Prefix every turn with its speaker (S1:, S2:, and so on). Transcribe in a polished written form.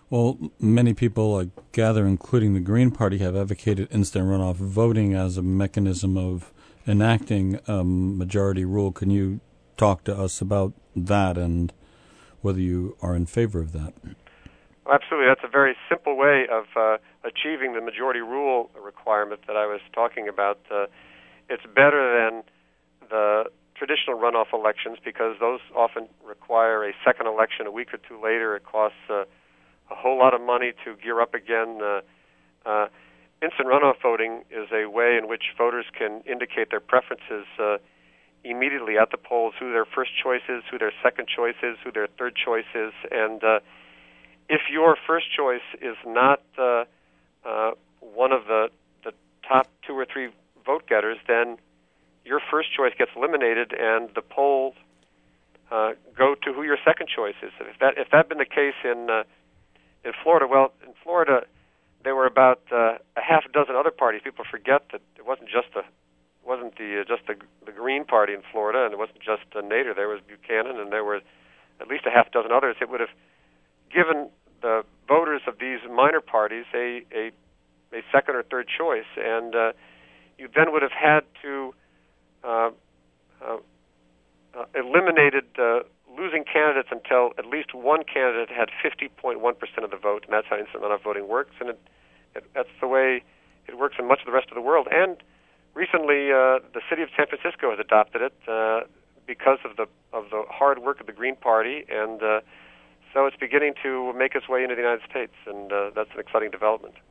S1: Well, many people, I gather, including the Green Party, have advocated instant runoff voting as a mechanism of enacting majority rule. Can you talk to us about that and whether you are in favor of that?
S2: Well, absolutely. That's a very simple way of achieving the majority rule requirement that I was talking about. It's better than the traditional runoff elections because those often require a second election a week or two later. It costs a whole lot of money to gear up again. Instant runoff voting is a way in which voters can indicate their preferences immediately at the polls, who their first choice is, who their second choice is, who their third choice is. And if your first choice is not one of the top two or three vote getters, then your first choice gets eliminated, and the polls go to who your second choice is. If that had been the case in Florida, well, in Florida there were about a half a dozen other parties. People forget that it wasn't just the Green Party in Florida, and it wasn't just Nader. There was Buchanan, and there were at least a half dozen others. It would have given the voters of these minor parties a second or third choice, and you then would have had to eliminated losing candidates until at least one candidate had 50.1% of the vote, and that's how instant runoff voting works, and that's the way it works in much of the rest of the world. And recently, the city of San Francisco has adopted it because of the hard work of the Green Party, and so it's beginning to make its way into the United States, and that's an exciting development.